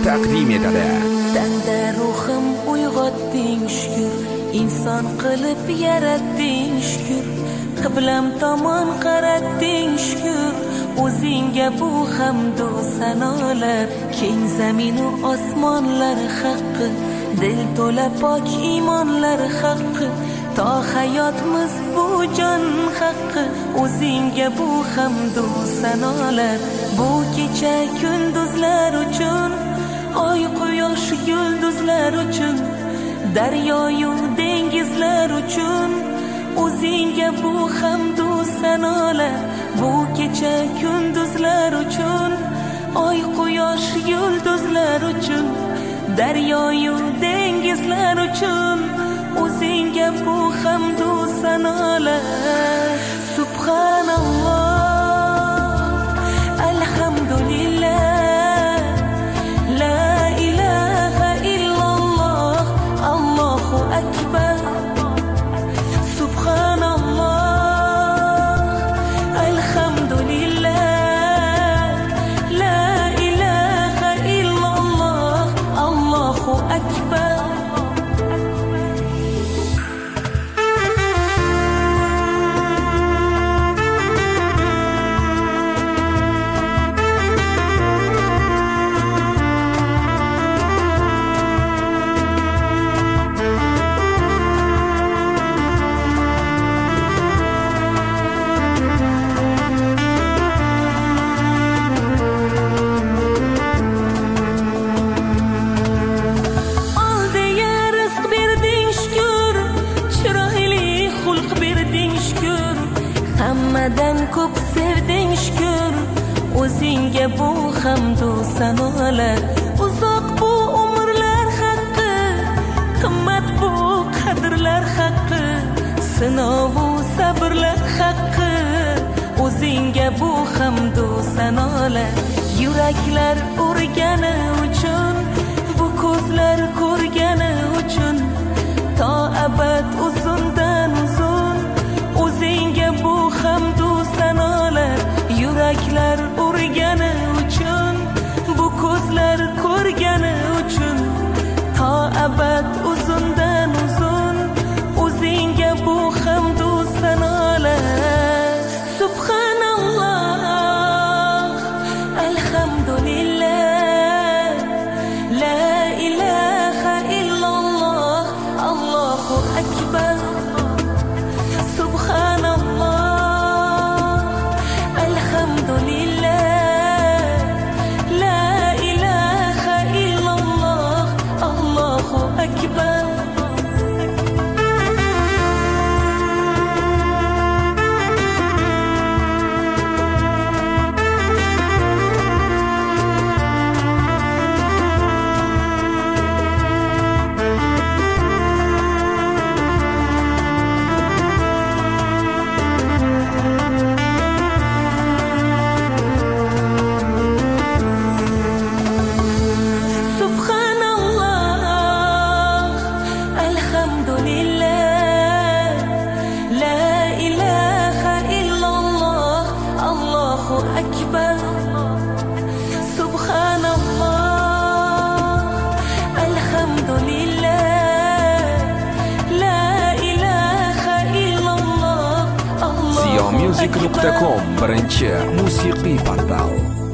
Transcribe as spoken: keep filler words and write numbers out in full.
taqdim etadi. Tanda ruhim uyg'otding shukr, inson qilib yaratding shukr, qiblam tomon qaratding shukr, o'zingga bu hamdu sanolar, keng zaminu osmonlar haqqi, dil to'la pok iymonlar haqqi, to hayotimiz bu jon haqqi, o'zingga bu hamdu sanolar, bu kecha kunduzlar uchun, oy quyosh yulduzlar uchun, daryoyu dengizlar uchun, o'zingga bu hamdu sanolar, bu kecha kunduzlar uchun, oy quyosh yulduzlar uchun, daryoyu dengizlar uchun, o'zingga bu hamdu sanolar. Subhanalloh, alhamdulillah, la ilaha illalloh, Allohu akbar. Subhanalloh, alhamdulillah, la ilaha illalloh, Allohu akbar. Hammadan ko'p sevding shukr, o'zingga bu hamdu sanolar, uzoq bu umrlar haqqi, qimmat bu qadrlar haqqi, sinovu sabrlar haqqi, o'zingga bu hamdu sanolar, yuraklar urgani uchun, bu ko'zlar ko'rgani uchun, to abad uzundan uzun, o'zingga bu hamdu sanolar, yuraklar urgani uchun, bu ko'zlar ko'rgani uchun, to abad uzundan uzun, o'zingga bu hamdu sanolar. Subhanalloh, alhamdulillah, la ilaha illalloh, Allohu akbar. Subhanalloh, alhamdulillah, la ilaha illalloh, Allohu akbar. Akbar. Subhanallah, alhamdulillah, la ilaha illalloh, Allohu akbar. Ziyomusic nuqta com birinchi musiqiy portal.